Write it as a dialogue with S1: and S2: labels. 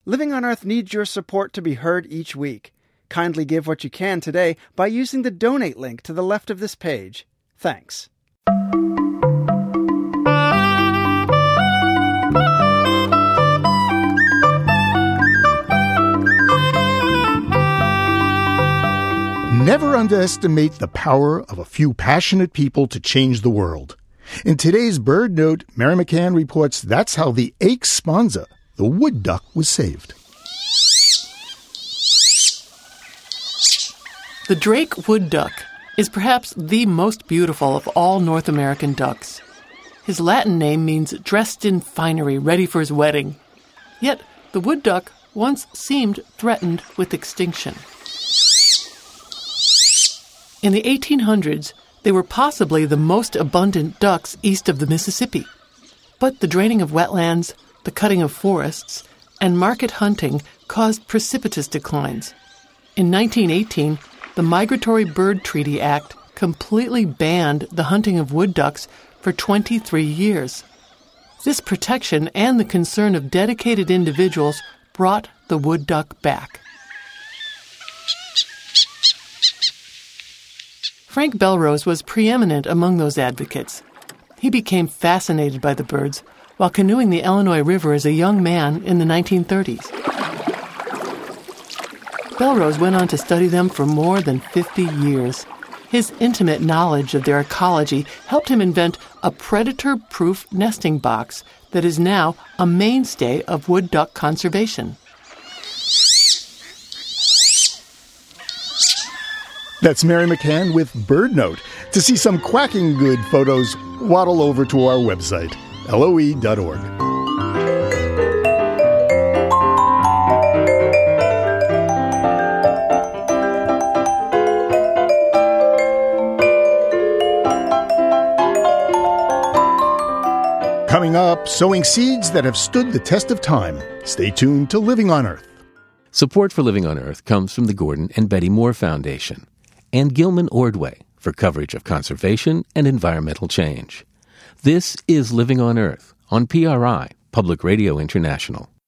S1: Living on Earth needs your support to be heard each week. Kindly give what you can today by using the donate link to the left of this page. Thanks.
S2: Never underestimate the power of a few passionate people to change the world. In today's Bird Note, Mary McCann reports that's how the Aix sponza, the wood duck, was saved.
S3: The Drake wood duck is perhaps the most beautiful of all North American ducks. His Latin name means dressed in finery, ready for his wedding. Yet the wood duck once seemed threatened with extinction. In the 1800s, they were possibly the most abundant ducks east of the Mississippi. But the draining of wetlands, the cutting of forests, and market hunting caused precipitous declines. In 1918, the Migratory Bird Treaty Act completely banned the hunting of wood ducks for 23 years. This protection and the concern of dedicated individuals brought the wood duck back. Frank Belrose was preeminent among those advocates. He became fascinated by the birds while canoeing the Illinois River as a young man in the 1930s. Belrose went on to study them for more than 50 years. His intimate knowledge of their ecology helped him invent a predator-proof nesting box that is now a mainstay of wood duck conservation.
S2: That's Mary McCann with Bird Note. To see some quacking good photos, waddle over to our website, loe.org. Coming up, sowing seeds that have stood the test of time. Stay tuned to Living on Earth.
S4: Support for Living on Earth comes from the Gordon and Betty Moore Foundation and Gilman Ordway for coverage of conservation and environmental change. This is Living on Earth on PRI, Public Radio International.